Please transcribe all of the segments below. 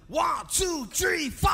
1, 2, 3, 4.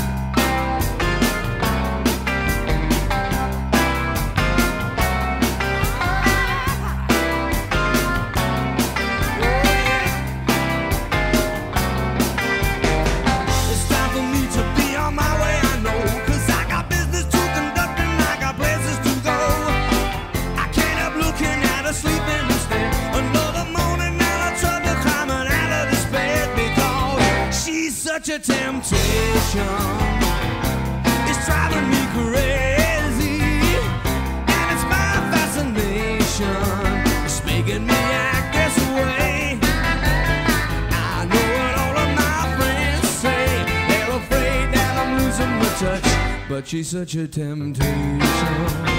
Such a temptation, it's driving me crazy, and it's my fascination, it's making me act this way. I know what all of my friends say, they're afraid that I'm losing my touch, but she's such a temptation.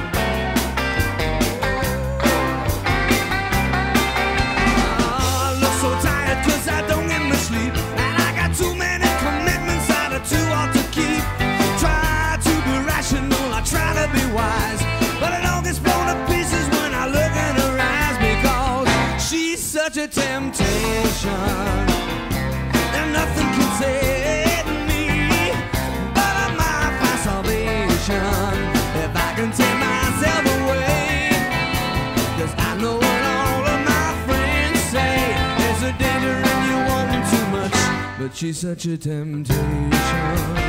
Such a temptation, and nothing can save me but my salvation. If I can take myself away, 'cause I know what all of my friends say, there's a danger in you wanting too much, but she's such a temptation.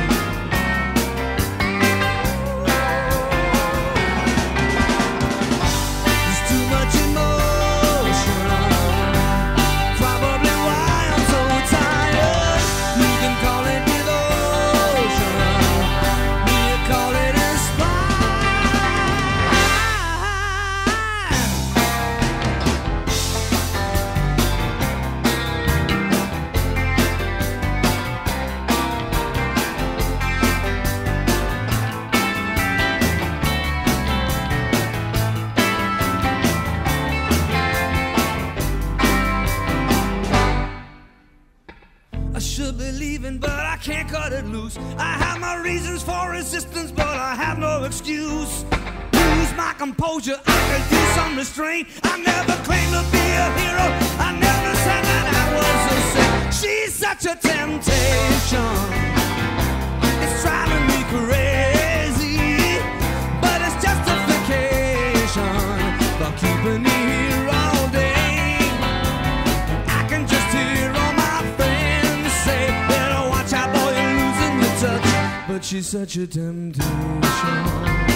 I should be leaving, but I can't cut it loose. I have my reasons for resistance, but I have no excuse. Lose my composure, I could use some restraint. I never claimed to be a hero, I never said that I was a saint. She's such a temptation, it's driving me crazy, but it's justification for keeping me here all day. I can just hear all my friends say, better watch out boy, you're losing your touch, but she's such a temptation.